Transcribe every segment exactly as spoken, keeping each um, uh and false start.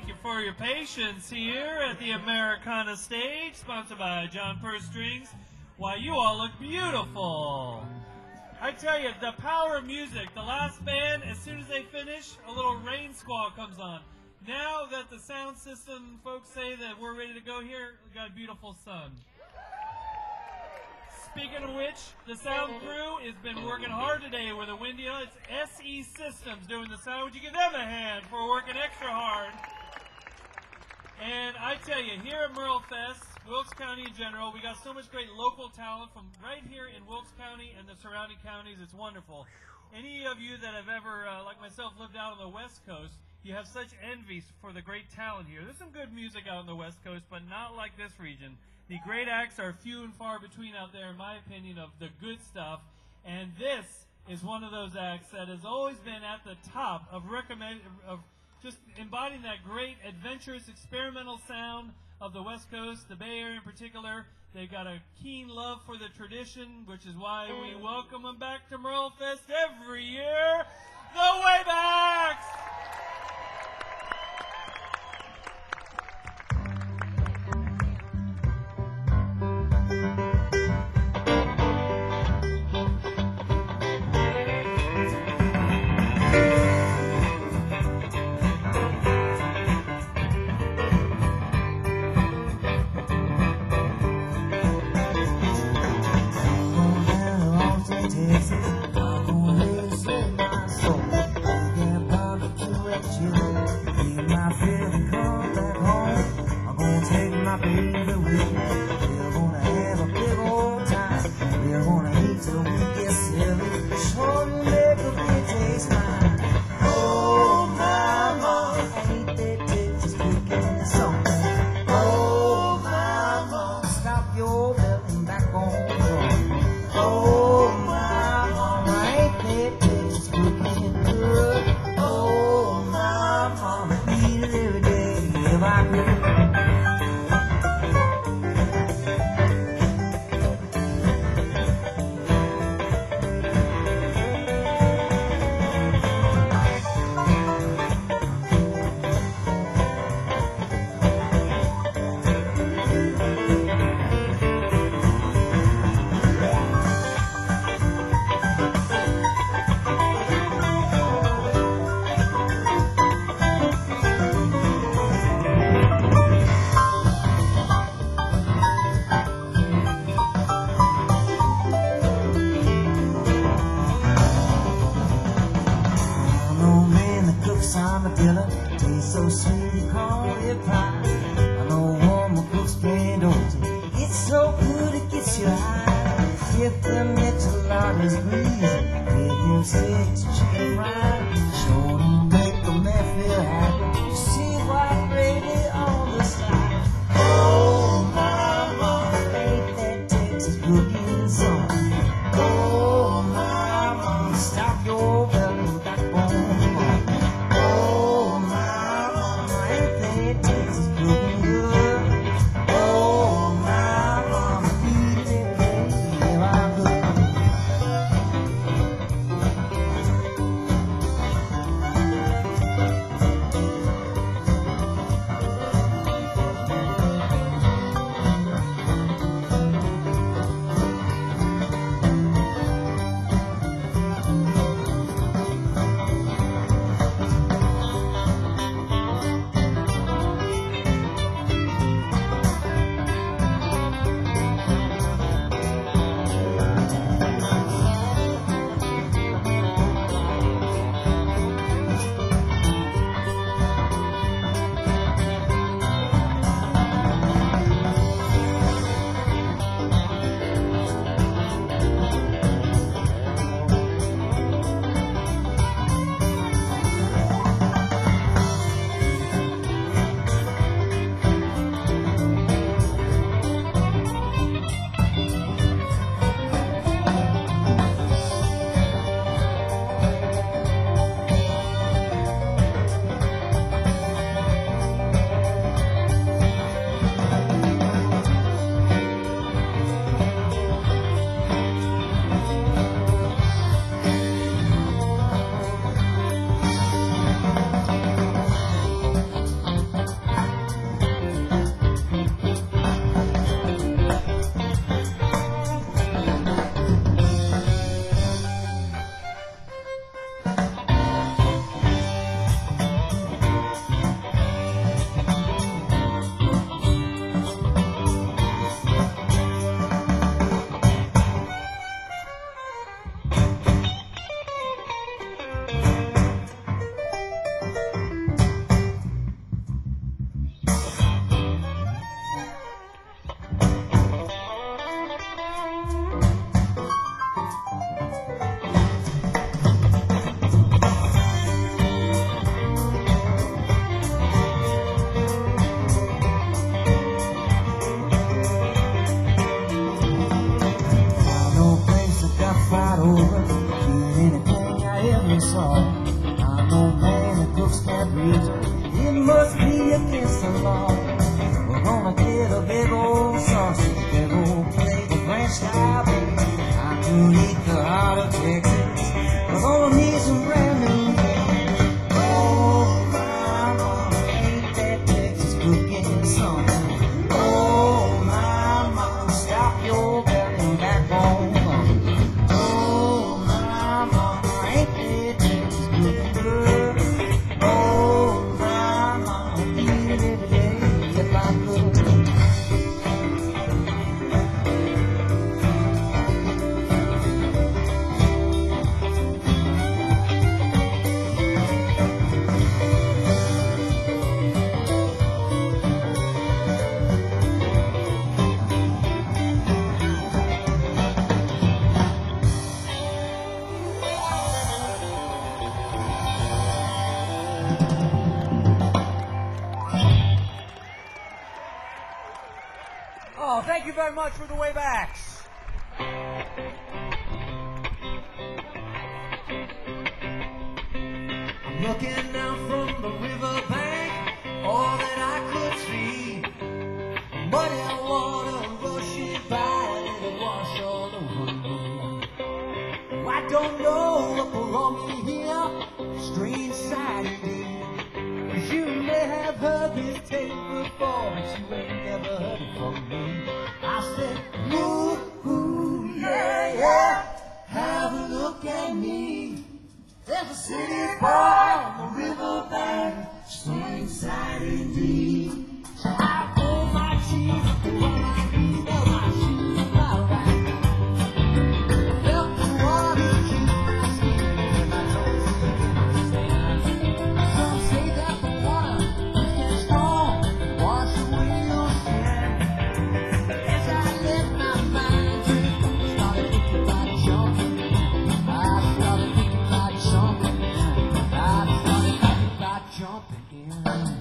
Thank you for your patience here at the Americana stage, sponsored by John Purse Strings. Why, you all look beautiful. I tell you, the power of music. The last band, as soon as they finish, a little rain squall comes on. Now that the sound system folks say that we're ready to go here, we got a beautiful sun. Speaking of which, the sound crew has been working hard today with a windy. It's S E Systems doing the sound. Would you give them a hand for working extra hard? And I tell you, here at Merle Fest, Wilkes County in general, we got so much great local talent from right here in Wilkes County and the surrounding counties. It's wonderful. Any of you that have ever, uh, like myself, lived out on the West Coast, you have such envy for the great talent here. There's some good music out on the West Coast, but not like this region. The great acts are few and far between out there, in my opinion, of the good stuff. And this is one of those acts that has always been at the top of recommend of just embodying that great adventurous experimental sound of the West Coast, the Bay Area in particular. They've got a keen love for the tradition, which is why we welcome them back to Merle Fest every year. The Waybacks! It must be against the law. We're gonna get a big old sausage, big old plate of ranch style bacon. I'm gonna eat the heart of Texas. We're gonna need some brand new bacon. Oh, my mama, ain't that Texas cooking something? Oh, my mama, stop your belly backbone. Oh, my mama, ain't that Texas cooking good? Oh, my mama, eat it every day if I could. Oh, thank you very much for the Waybacks. I'm looking down from the riverbank, all that I could see. Muddy water rushing by, and it'll wash all over me. I don't know what brought me here, strange sight indeed. 'Cause you may have heard this tape before, but you ain't never heard it from me. I said, ooh, ooh, yeah, yeah, have a look at me. There's a city boy on the riverbank, strange sight indeed. So I pull my cheese, and when I beat up my shoes, my right. Felt the water keep my skin, and I don't understand. Some say that the water is strong, wash away your sin. As I let my mind drift, started thinking about jumping in. I started thinking about jumping in. I started thinking about jumping in.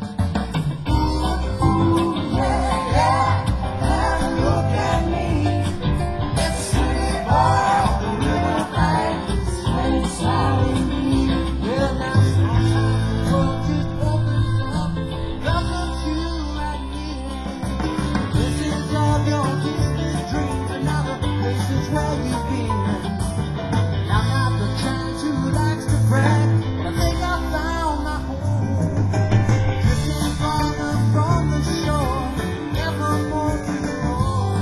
Ooh, yeah, yeah, have a look at me. It's a city boy on the riverbank, strange sight indeed. Well, now sometimes the world just opens up, welcome to right here. This is all your distant dreams, and now the places where you've been. I'm not the kind who likes to brag, but I think I found my home. Drifting farther from the shore, never more to go.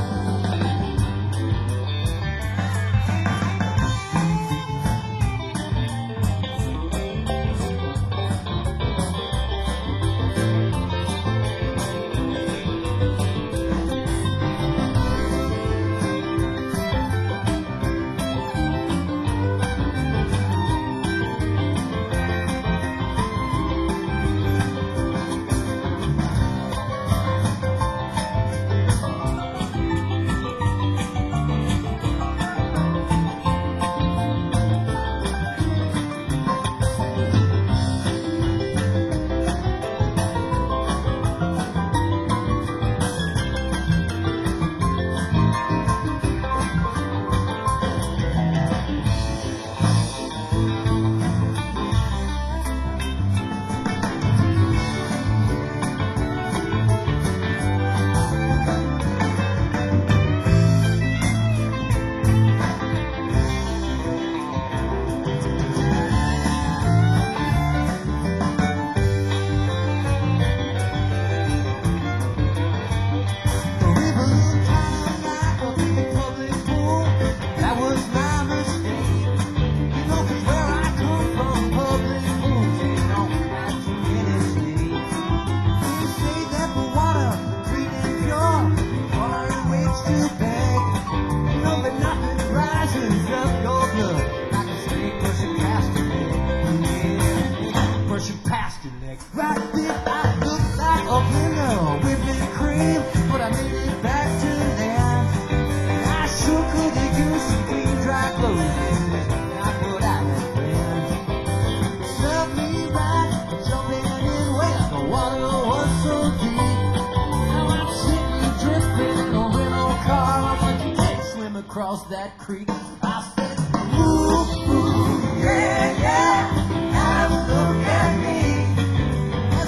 The river looked kind of like a big public pool. That was my mistake. You know, 'cause where I come from, public pools ain't on right too many states. They say that the water clean and pure, water it waits to beg. You know, but nothing rises up your blood like a snake pushing past your leg. Yeah, pushing past your leg. Right then I looked like a winner, whipping cream, but I made it back to land. And I sure could have used some clean, dry clothes. I put out that plan. Served me right, jumping in where the water was so deep. Now I'm sitting drifting in a rental car, but you can't swim across that creek. I said, ooh, ooh, yeah, yeah, have a look at me.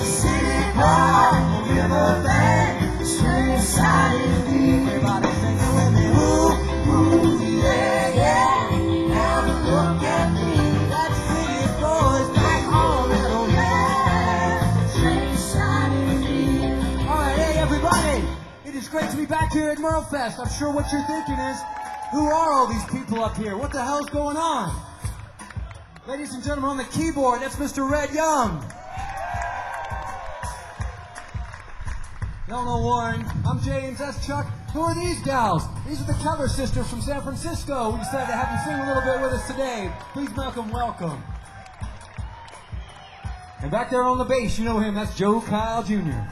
boy on the riverbank, strange sight indeed. Everybody singing with me. Ooh, ooh, yeah, yeah. Have a look at me. That city boy's back home in a land. Strange sight indeed. All right, hey everybody. It is great to be back here at Merlefest. I'm sure what you're thinking is, who are all these people up here? What the hell's going on? Ladies and gentlemen, on the keyboard, that's Mister Red Young. Y'all know Warren. I'm James. That's Chuck. Who are these gals? These are the Keller sisters from San Francisco. We decided to have them sing a little bit with us today. Please welcome, welcome. And back there on the bass, you know him. That's Joe Kyle Junior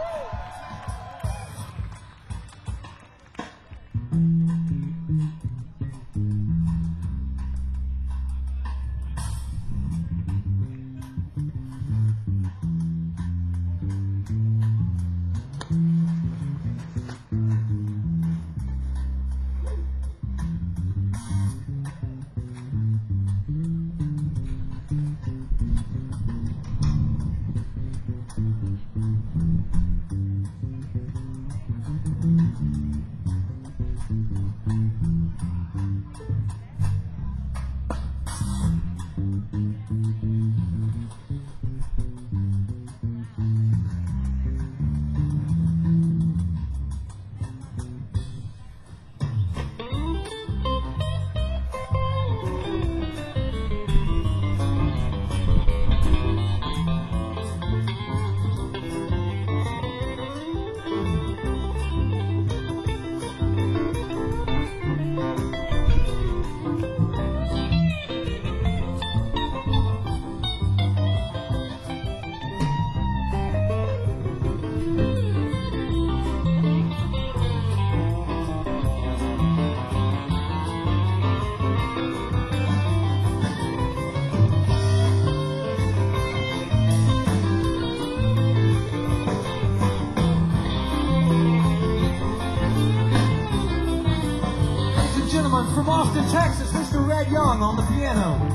From Austin, Texas, Mister Red Young on the piano.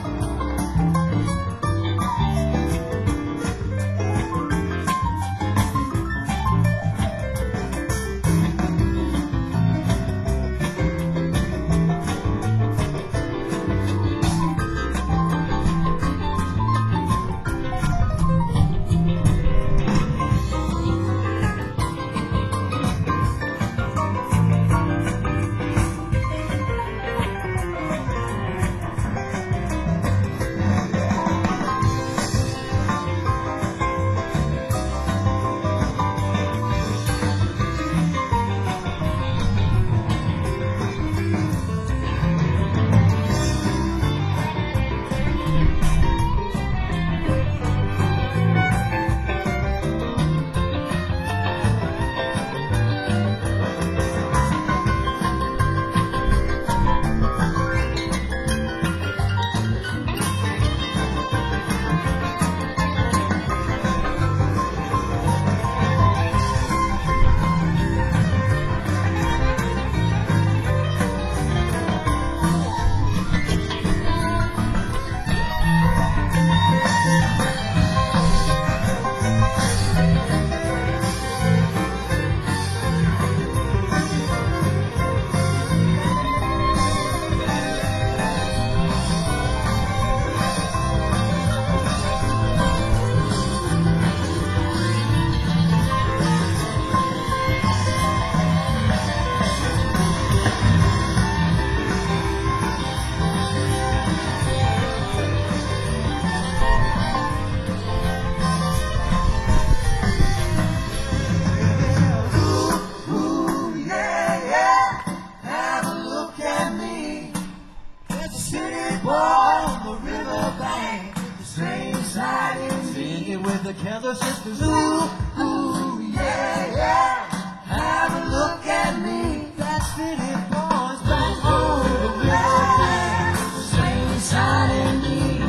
With the Keller sisters, ooh, ooh, yeah, yeah. Have a look at me. That city boy's back home. The riverbank, same side in me.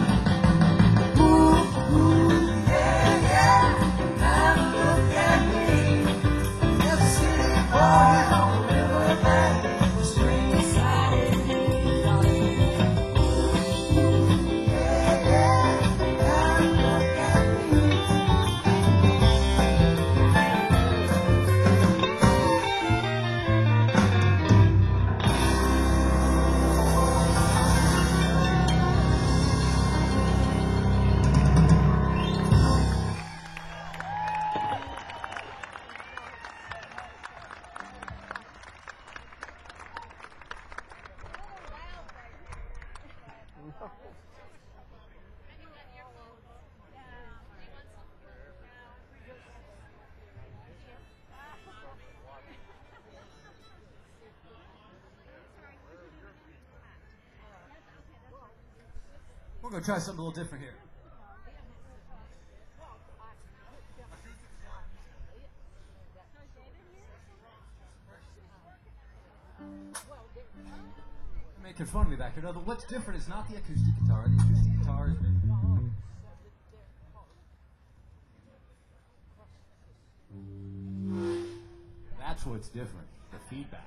Ooh, ooh, yeah, yeah. Have a look at me. That city boy's on the riverbank, same side in me. Ooh, yeah, yeah. Have a look at me. We're going to try something a little different here. They're making fun of me back here. No, what's different is not the acoustic guitar. The acoustic guitar is been... That's what's different, the feedback.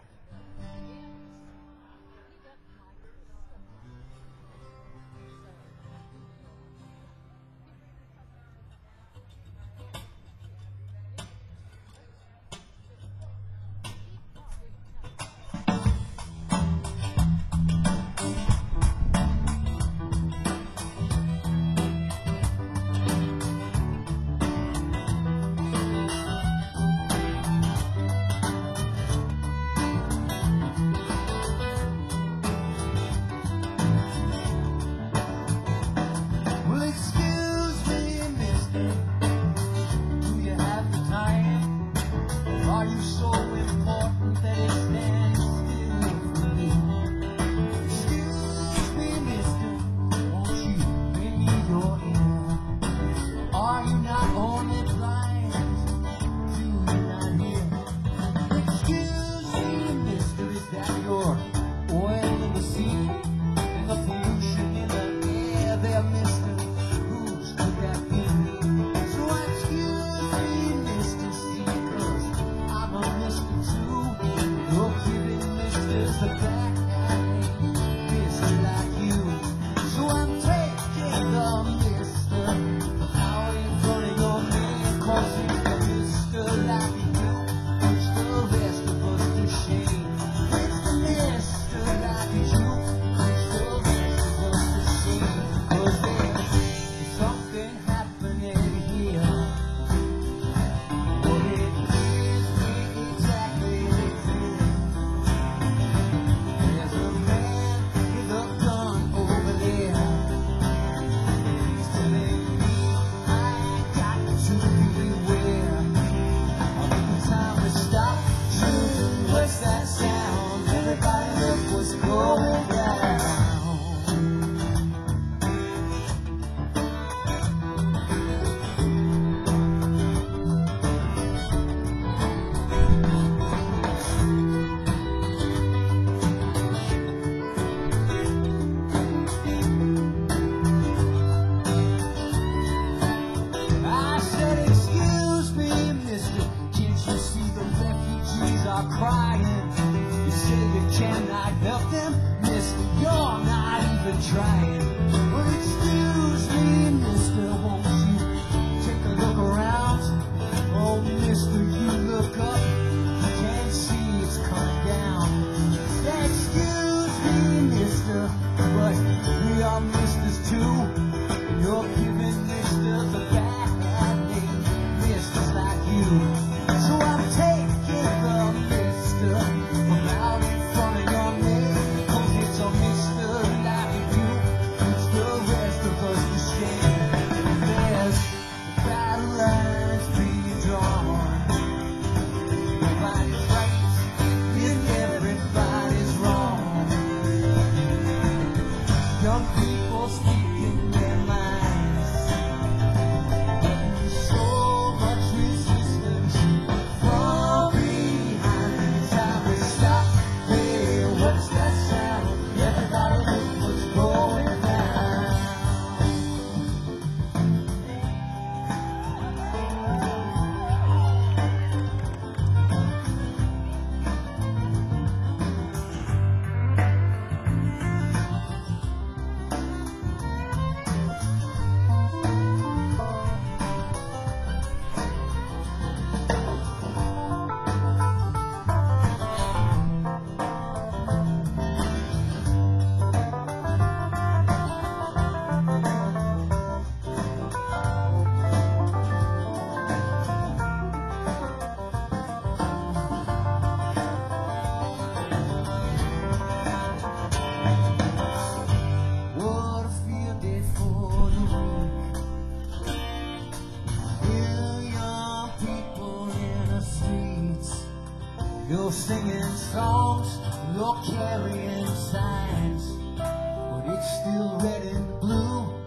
You're singing songs, you're carrying signs, but it's still red and blue.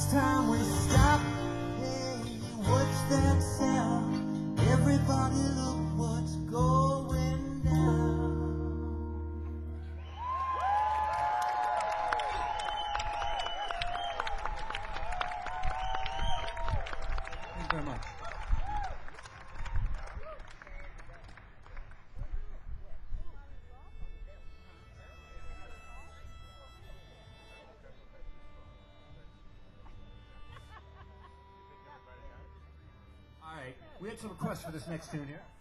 Next time we stop, hey, what's that sound? Everybody look what's going down. Thank you very much. All right, we had some requests for this next tune here.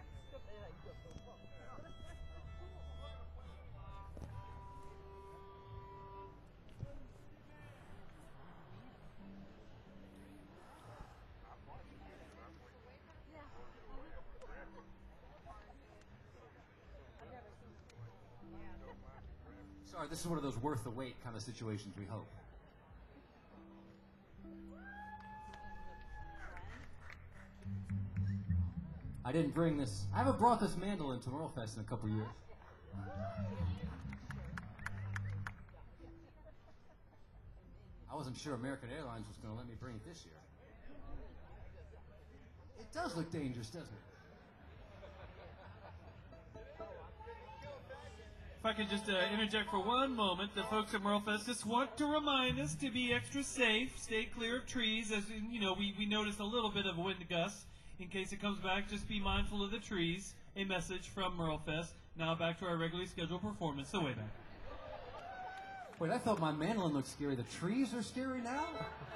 Sorry, this is one of those worth the wait kind of situations, we hope. I didn't bring this. I haven't brought this mandolin to Merlefest in a couple years. I wasn't sure American Airlines was going to let me bring it this year. It does look dangerous, doesn't it? If I could just uh, interject for one moment, the folks at Merlefest just want to remind us to be extra safe, stay clear of trees. As in, you know, we, we noticed a little bit of wind gusts. In case it comes back, just be mindful of the trees. A message from Merlefest. Now back to our regularly scheduled performance. So way back. Wait, I thought my mandolin looked scary. The trees are scary now?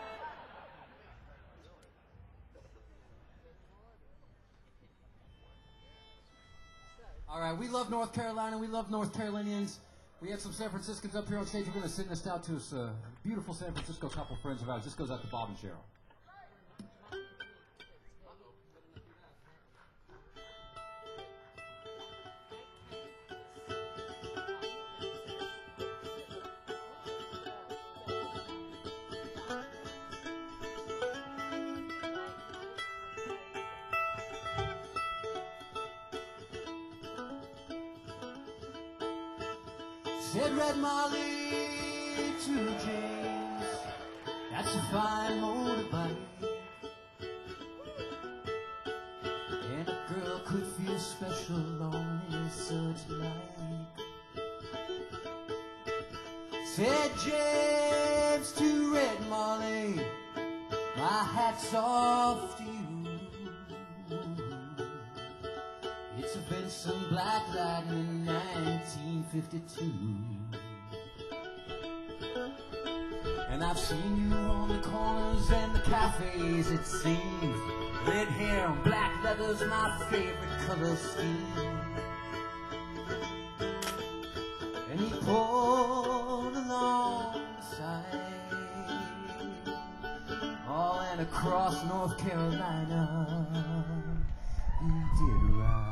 All right, we love North Carolina. We love North Carolinians. We had some San Franciscans up here on stage. We're going to send this out to us, a beautiful San Francisco couple friends of ours. This goes out to Bob and Cheryl. Said Red Molly to James, that's a fine motorbike. And a girl could feel special on such night. Said James to Red Molly, my hat's off to you. It's a Vincent Black Lightning nineteen fifty-two. And I've seen you on the corners and the cafes, it seems. Red hair and black leather's my favorite color scheme. And he pulled along the side, all and across North Carolina, he did ride.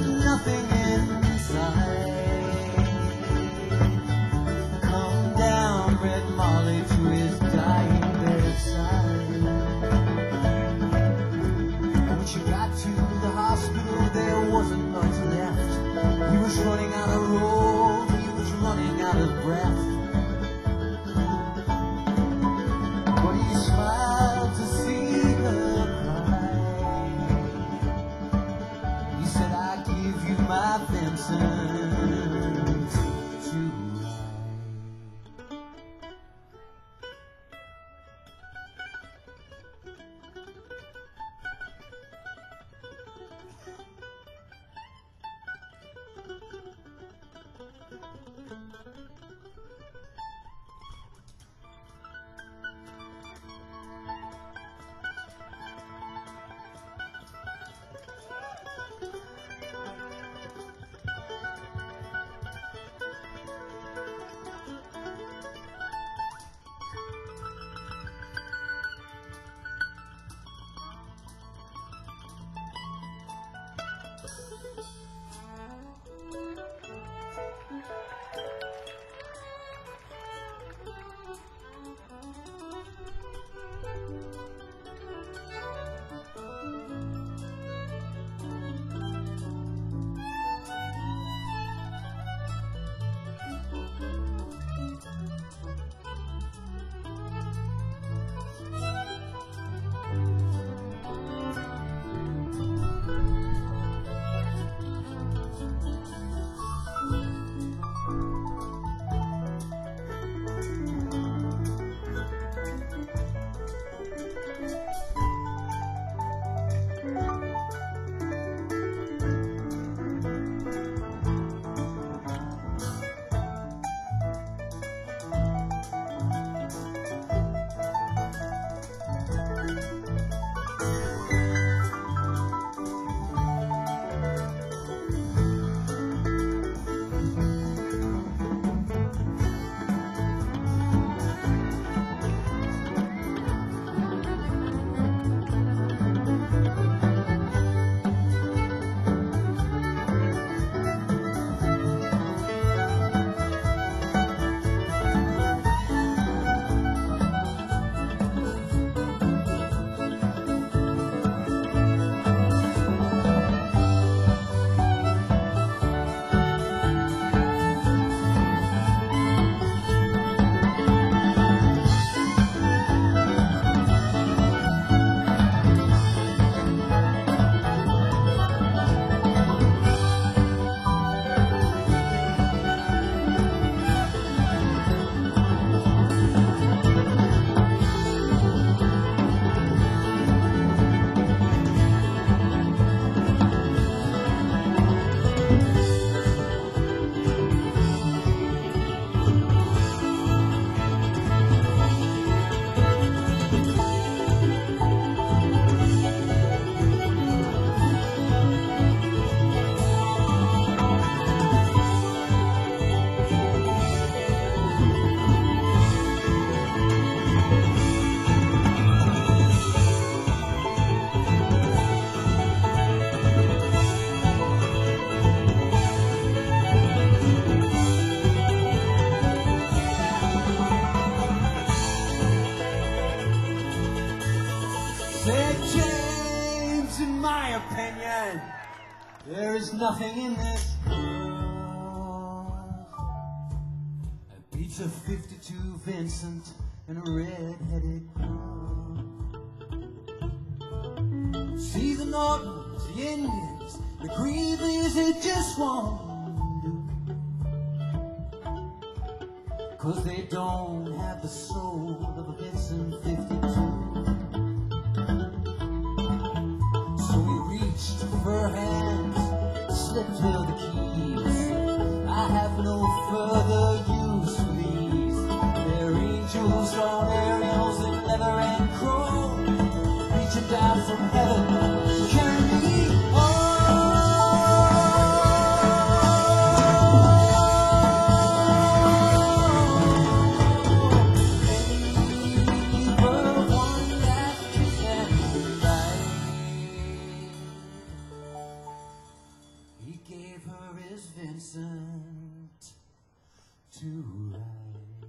nothing inside. Come down, Red Molly, to his dying bedside. And when she got to the hospital, there wasn't much left. He was running out of road, he was running out of breath. But he smiled to see her cry. He said, I give you my Vincent to ride. There is nothing in this world that beats a fifty-two Vincent and a red-headed girl. See the Nortons, the Indians, the Greeley's, they just won't do, 'cause they don't have the soul of a Vincent fifty-two. So we reached for her hands, slipped her the keys. I have no further use for these. They're angels on aerials in leather and chrome, reaching down from heaven to carry me home. Leave her one last kiss and goodbye. He gave her his Vincent to write.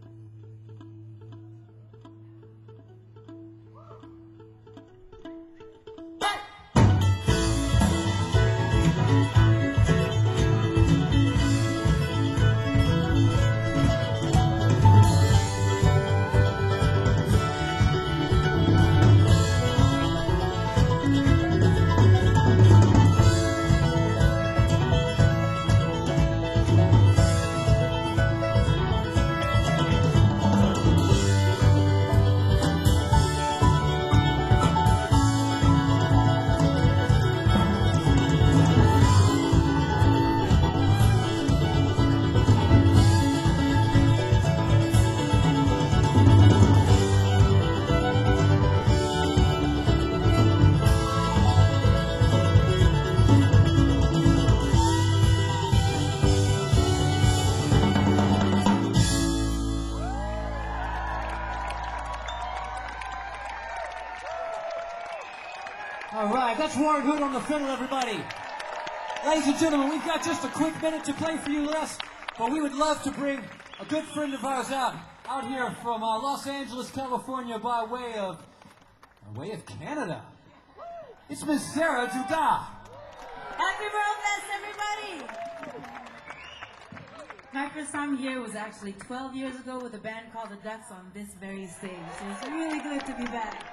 All right, that's Warren Hood on the fiddle, everybody. Ladies and gentlemen, we've got just a quick minute to play for you, Les, but we would love to bring a good friend of ours out, out here from uh, Los Angeles, California, by way of, by way of Canada. It's Miss Sarah Dugas. Happy World Fest, everybody! My first time here was actually twelve years ago with a band called the Ducks on this very stage. So it's really good to be back.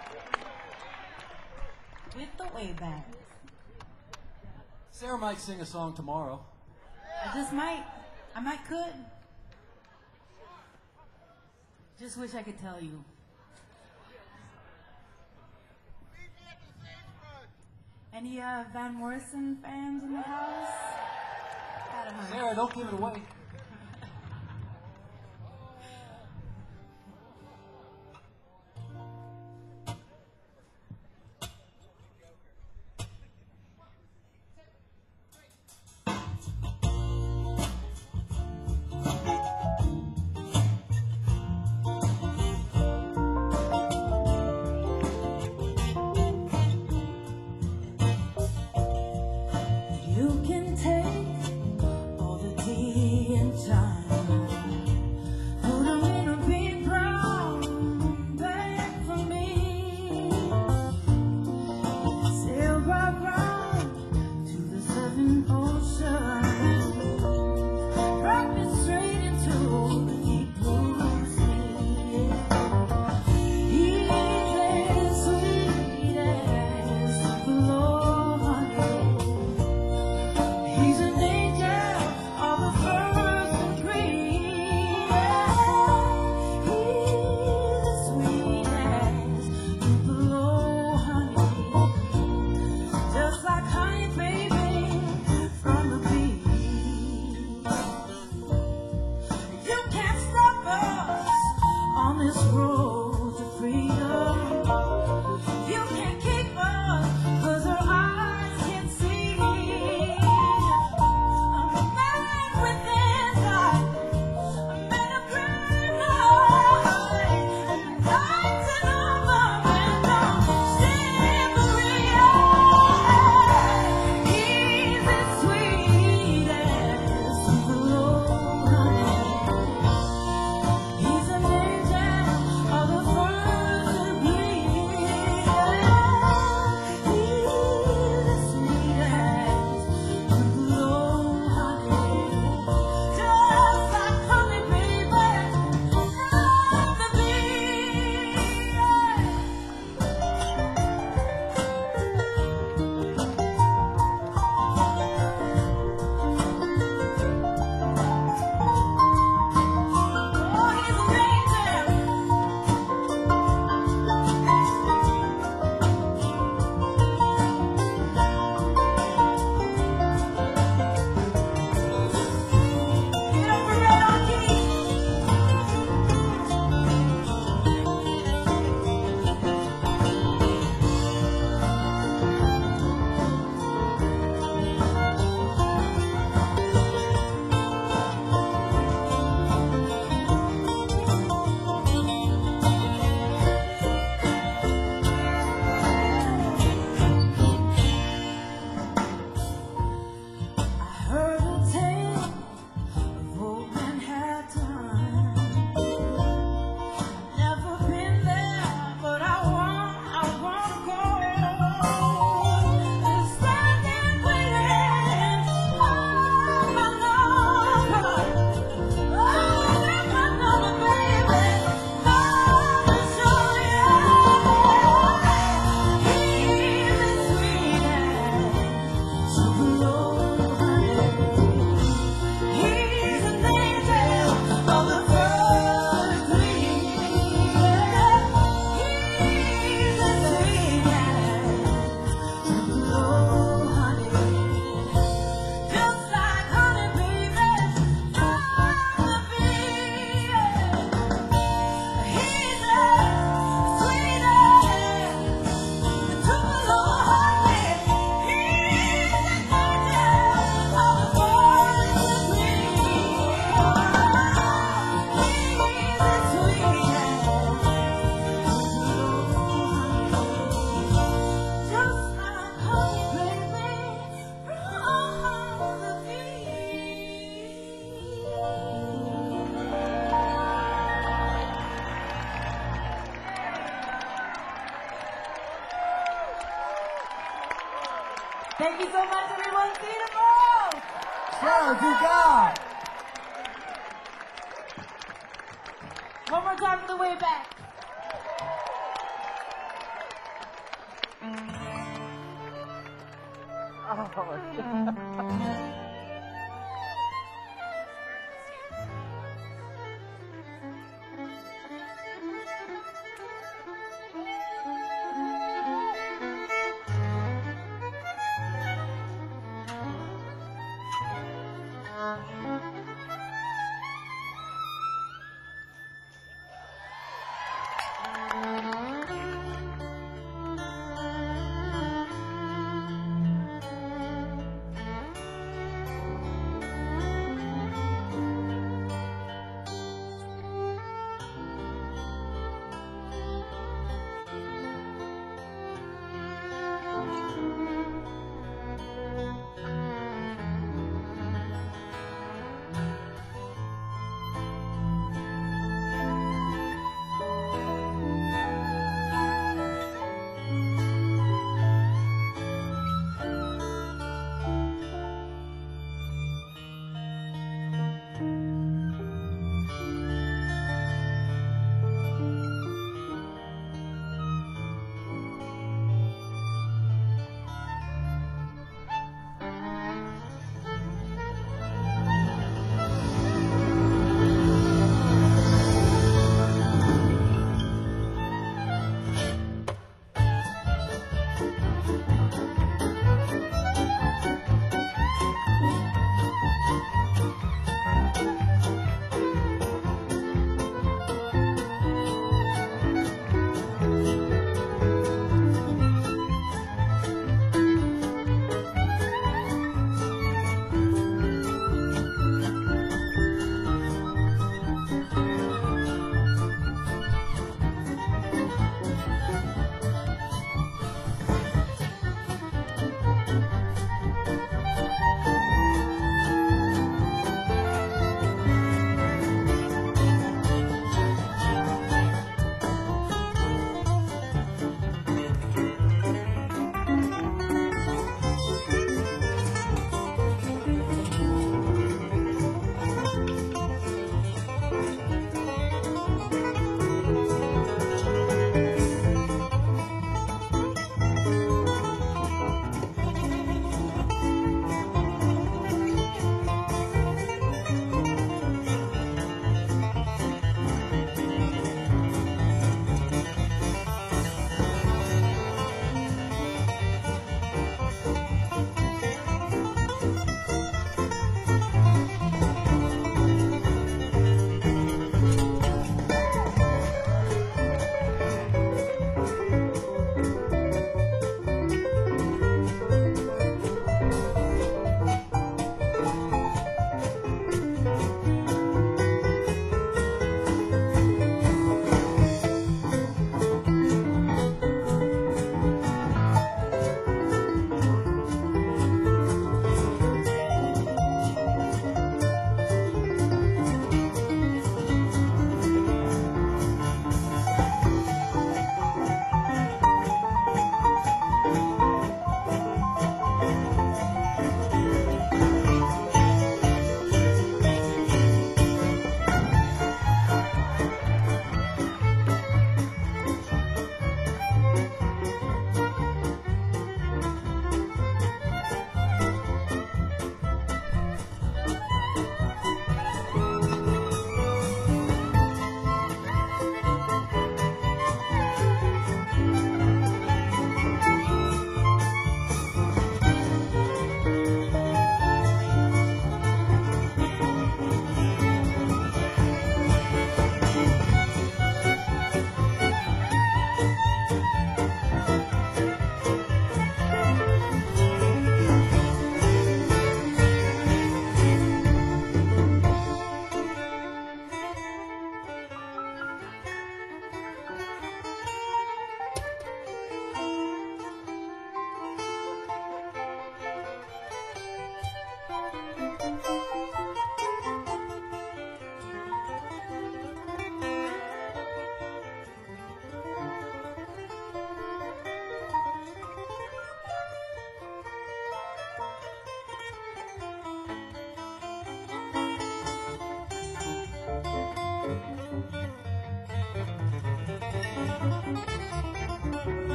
With the way back. Sarah might sing a song tomorrow. I just might. I might could. Just wish I could tell you. Any uh, Van Morrison fans in the house? I don't know. Sarah, don't give it away. You can take all the tea you so much, everyone. See you tomorrow. Sarah, good God. One more time for the way back.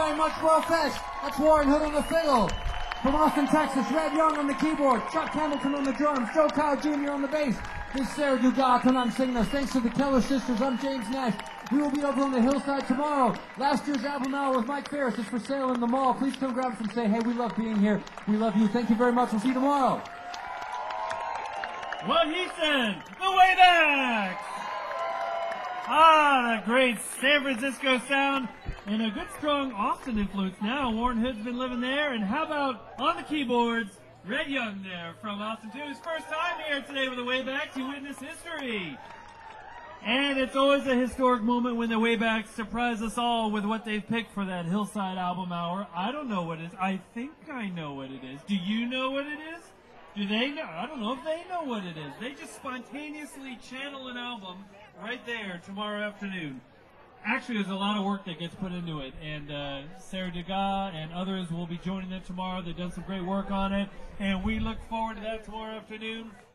very much, Worldfest. That's Warren Hood on the fiddle. From Austin, Texas, Red Young on the keyboard, Chuck Hamilton on the drums, Joe Kyle Junior on the bass. This is Sarah Dugas, and I'm singing us. Thanks to the Keller Sisters, I'm James Nash. We will be over on the hillside tomorrow. Last year's album hour with Mike Ferris is for sale in the mall. Please come grab us and say, hey, we love being here. We love you. Thank you very much. We'll see you tomorrow. What he said, the way back. Ah, that great San Francisco sound and a good strong Austin influence now. Warren Hood's been living there. And how about on the keyboards, Red Young there from Austin too. His first time here today with the way back to witness history. And it's always a historic moment when the Waybacks surprise us all with what they've picked for that Hillside Album Hour. I don't know what it is. I think I know what it is. Do you know what it is? Do they know? I don't know if they know what it is. They just spontaneously channel an album right there tomorrow afternoon. Actually, there's a lot of work that gets put into it, and uh, Sarah Dugas and others will be joining them tomorrow. They've done some great work on it, and we look forward to that tomorrow afternoon.